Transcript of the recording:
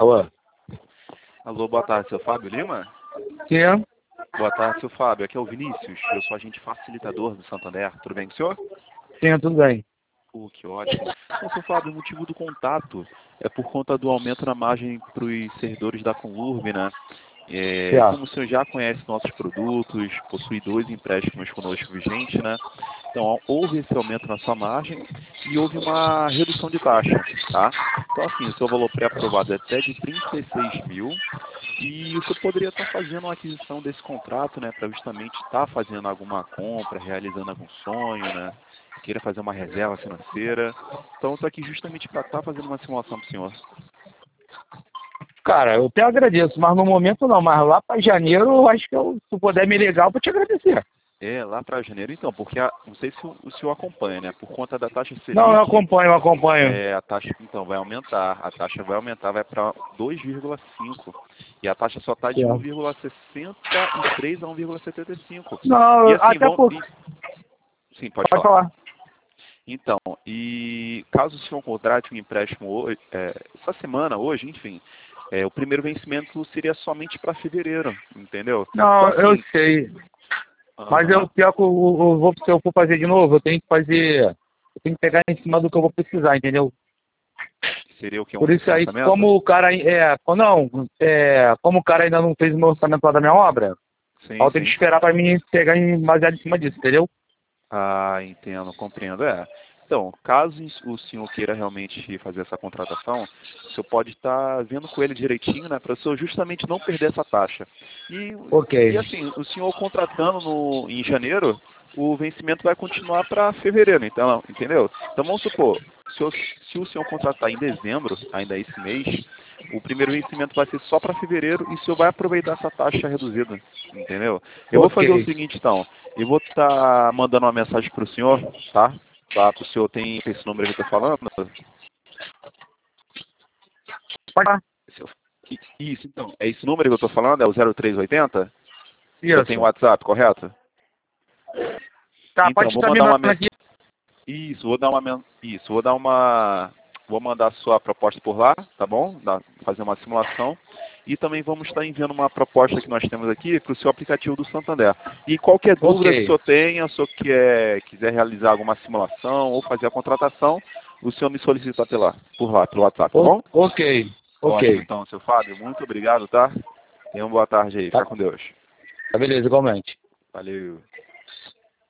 Alô? Alô, boa tarde, seu Fábio Lima? Quem é? Boa tarde, seu Fábio. Aqui é o Vinícius. Eu sou agente facilitador do Santander. Tudo bem com o senhor? Sim, tudo bem. Que ótimo. Então, seu Fábio, o motivo do contato é por conta do aumento na margem para os servidores da Conurb, né? Como o senhor já conhece nossos produtos, possui 2 empréstimos conosco vigentes, né? Então, houve esse aumento na sua margem e houve uma redução de taxa, tá? Então, assim, o seu valor pré-aprovado é até de 36 mil e o senhor poderia estar fazendo uma aquisição desse contrato, né? Para justamente estar fazendo alguma compra, realizando algum sonho, né? Queira fazer uma reserva financeira. Então, eu estou aqui justamente para estar fazendo uma simulação para o senhor. Cara, eu até agradeço, mas no momento não. Mas lá para janeiro, eu acho que se puder me ligar, eu vou te agradecer. Lá para janeiro, então, porque não sei se o senhor acompanha, né? Por conta da taxa Não, Selic, eu acompanho. a taxa, então, vai aumentar. A taxa vai aumentar, vai para 2,5. E a taxa só está de Certo. 1,63 a 1,75. Não, E assim, até por... Sim, pode Pode falar. falar. Então, e caso o senhor contrate um empréstimo hoje, essa semana, hoje, enfim, o primeiro vencimento seria somente para fevereiro, entendeu? Não, Então, eu assim, sei. Mas aham, pior que se eu for fazer de novo, eu tenho que fazer... Eu tenho que pegar em cima do que eu vou precisar, entendeu? seria o que? Um Por isso aí, refinanciamento? como o cara... como o cara ainda não fez o meu orçamento lá da minha obra, Sim, eu tenho que sim. esperar para mim pegar baseado em cima disso, entendeu? Ah, entendo, compreendo. Então, caso o senhor queira realmente fazer essa contratação, o senhor pode estar vendo com ele direitinho, né, para o senhor justamente não perder essa taxa. Ok. E assim, o senhor contratando em janeiro, o vencimento vai continuar para fevereiro, então, entendeu? Então vamos supor, se o senhor contratar em dezembro, ainda esse mês, o primeiro vencimento vai ser só para fevereiro e o senhor vai aproveitar essa taxa reduzida, entendeu? Eu vou Ok. fazer o seguinte, então. Eu vou estar mandando uma mensagem para o senhor, tá? Tá? O senhor tem esse número que eu estou falando? Pode falar. Isso, então. É esse número que eu estou falando? É o 0380? O senhor tem Isso. WhatsApp, correto? Tá, Então, pode vou estar me mandar uma mandando mensagem. aqui. Isso, vou dar uma. Vou mandar a sua proposta por lá, tá bom? Fazer uma simulação. E também vamos estar enviando uma proposta que nós temos aqui para o seu aplicativo do Santander. E qualquer dúvida que o Ok. senhor tenha, se o senhor quiser realizar alguma simulação ou fazer a contratação, o senhor me solicita por lá, pelo WhatsApp, tá bom? Ok. Ótimo, Ok. então, seu Fábio, muito obrigado, tá? Tenha uma boa tarde aí, Tá, fica com Deus. tá beleza, igualmente. Valeu.